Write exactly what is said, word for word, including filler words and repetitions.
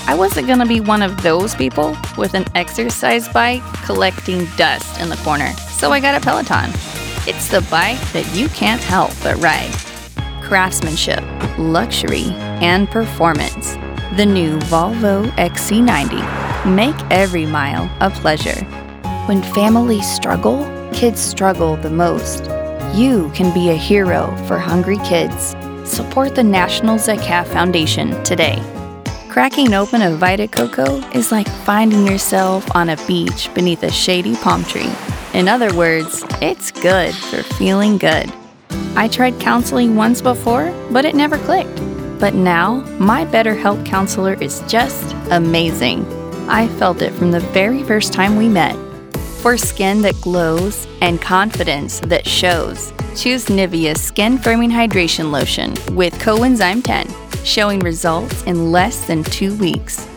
I wasn't gonna be one of those people with an exercise bike collecting dust in the corner, so I got a Peloton. It's the bike that you can't help but ride. Craftsmanship, luxury, and performance. The new Volvo X C ninety. Make every mile a pleasure. When families struggle, kids struggle the most. You can be a hero for hungry kids. Support the National Zakat Foundation today. Cracking open a Vita Coco is like finding yourself on a beach beneath a shady palm tree. In other words, it's good for feeling good. I tried counseling once before, but it never clicked. But now, my BetterHelp counselor is just amazing. I felt it from the very first time we met. For skin that glows and confidence that shows, choose Nivea Skin Firming Hydration Lotion with Coenzyme ten, showing results in less than two weeks.